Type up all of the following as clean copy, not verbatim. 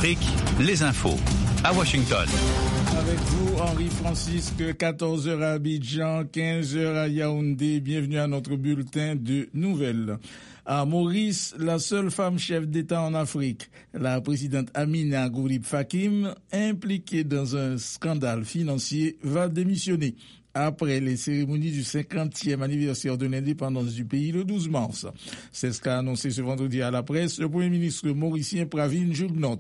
Afrique, les infos à Washington. Avec vous, Henri-Francisque, 14h à Abidjan, 15h à Yaoundé. Bienvenue à notre bulletin de nouvelles. À Maurice, la seule femme chef d'État en Afrique, la présidente Amina Gourib Fakim, impliquée dans un scandale financier, va démissionner après les cérémonies du 50e anniversaire de l'indépendance du pays le 12 mars. C'est ce qu'a annoncé ce vendredi à la presse le Premier ministre mauricien Pravin Jugnauth.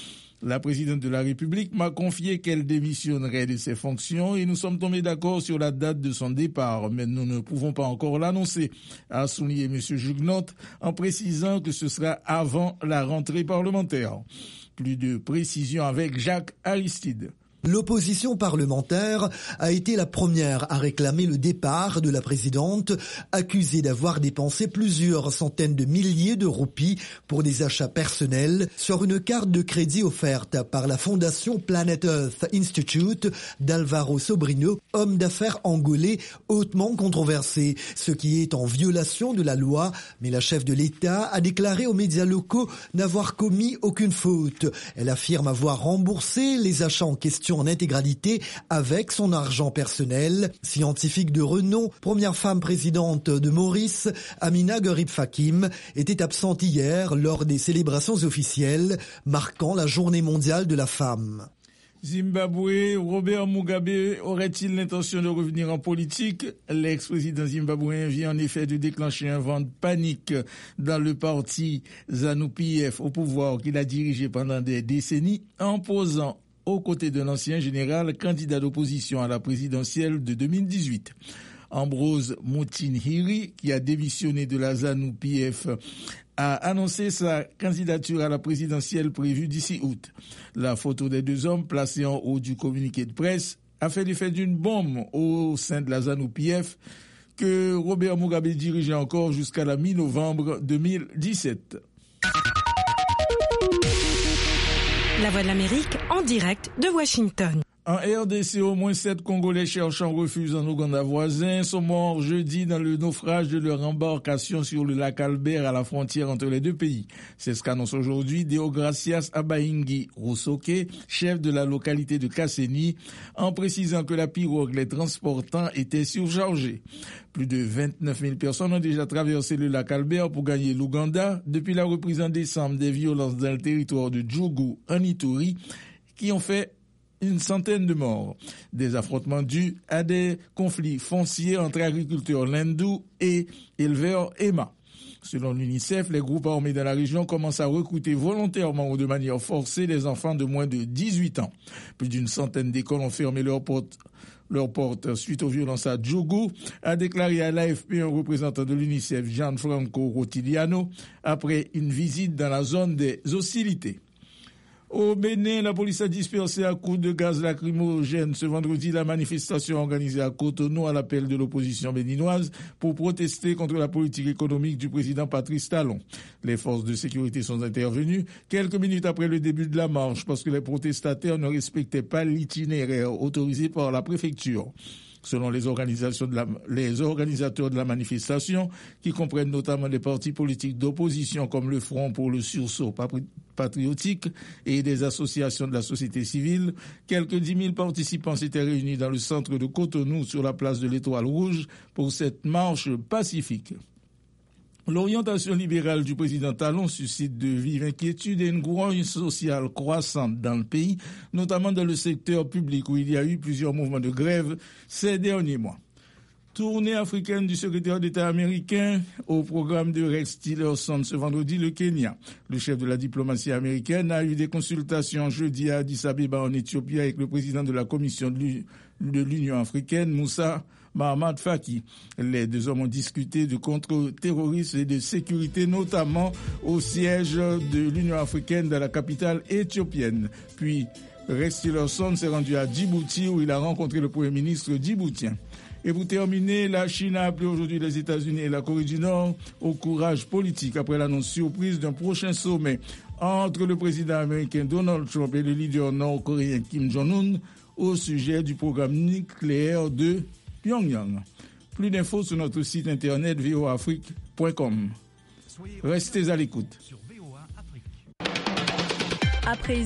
La présidente de la République m'a confié qu'elle démissionnerait de ses fonctions et nous sommes tombés d'accord sur la date de son départ, mais nous ne pouvons pas encore l'annoncer, a souligné M. Jugnauth en précisant que ce sera avant la rentrée parlementaire. Plus de précisions avec Jacques Aristide. L'opposition parlementaire a été la première à réclamer le départ de la présidente, accusée d'avoir dépensé plusieurs centaines de milliers de roupies pour des achats personnels sur une carte de crédit offerte par la fondation Planet Earth Institute d'Alvaro Sobrino, homme d'affaires angolais hautement controversé, ce qui est en violation de la loi, mais la chef de l'État a déclaré aux médias locaux n'avoir commis aucune faute. Elle affirme avoir remboursé les achats en question en intégralité avec son argent personnel. Scientifique de renom, première femme présidente de Maurice, Amina Gourib Fakim était absente hier lors des célébrations officielles marquant la Journée mondiale de la femme. Zimbabwe, Robert Mugabe aurait-il l'intention de revenir en politique? L'ex-président zimbabwéen vient en effet de déclencher un vent de panique dans le parti ZANU-PF au pouvoir qu'il a dirigé pendant des décennies en posant aux côtés de l'ancien général candidat d'opposition à la présidentielle de 2018. Ambrose Mutsinhiri, qui a démissionné de la ZANU-PF, a annoncé sa candidature à la présidentielle prévue d'ici août. La photo des deux hommes placée en haut du communiqué de presse a fait l'effet d'une bombe au sein de la ZANU-PF que Robert Mugabe dirigeait encore jusqu'à la mi-novembre 2017. La Voix de l'Amérique en direct de Washington. En RDC, au moins 7 Congolais cherchant refuge en Ouganda voisin sont morts jeudi dans le naufrage de leur embarcation sur le lac Albert à la frontière entre les deux pays. C'est ce qu'annonce aujourd'hui Deogracias Abahingi Rosoke, chef de la localité de Kasseni, en précisant que la pirogue les transportant était surchargée. Plus de 29 000 personnes ont déjà traversé le lac Albert pour gagner l'Ouganda depuis la reprise en décembre des violences dans le territoire de Djougou en Ituri qui ont fait une centaine de morts. Des affrontements dus à des conflits fonciers entre agriculteurs Lindou et éleveurs Emma. Selon l'UNICEF, les groupes armés dans la région commencent à recruter volontairement ou de manière forcée les enfants de moins de 18 ans. Plus d'une centaine d'écoles ont fermé leurs portes suite aux violences à Djougou, a déclaré à l'AFP un représentant de l'UNICEF, Gianfranco Rotiliano, après une visite dans la zone des hostilités. Au Bénin, la police a dispersé à coups de gaz lacrymogène ce vendredi la manifestation organisée à Cotonou à l'appel de l'opposition béninoise pour protester contre la politique économique du président Patrice Talon. Les forces de sécurité sont intervenues quelques minutes après le début de la marche parce que les protestataires ne respectaient pas l'itinéraire autorisé par la préfecture. Selon les organisateurs de la manifestation, qui comprennent notamment les partis politiques d'opposition comme le Front pour le sursaut patriotique et des associations de la société civile, quelques 10 000 participants s'étaient réunis dans le centre de Cotonou sur la place de l'Étoile Rouge pour cette marche pacifique. L'orientation libérale du président Talon suscite de vives inquiétudes et une grogne sociale croissante dans le pays, notamment dans le secteur public où il y a eu plusieurs mouvements de grève ces derniers mois. Tournée africaine du secrétaire d'État américain au programme de Rex Tillerson ce vendredi, le Kenya. Le chef de la diplomatie américaine a eu des consultations jeudi à Addis Abeba en Éthiopie avec le président de la Commission de l'Union africaine, Moussa Mahamat Faki. Les deux hommes ont discuté de contre-terrorisme et de sécurité, notamment au siège de l'Union africaine dans la capitale éthiopienne. Puis, Rex Tillerson s'est rendu à Djibouti où il a rencontré le Premier ministre djiboutien. Et pour terminer, la Chine a appelé aujourd'hui les États-Unis et la Corée du Nord au courage politique après l'annonce surprise d'un prochain sommet entre le président américain Donald Trump et le leader nord-coréen Kim Jong-un au sujet du programme nucléaire de Pyongyang. Plus d'infos sur notre site internet voaafrique.com. Restez à l'écoute. Après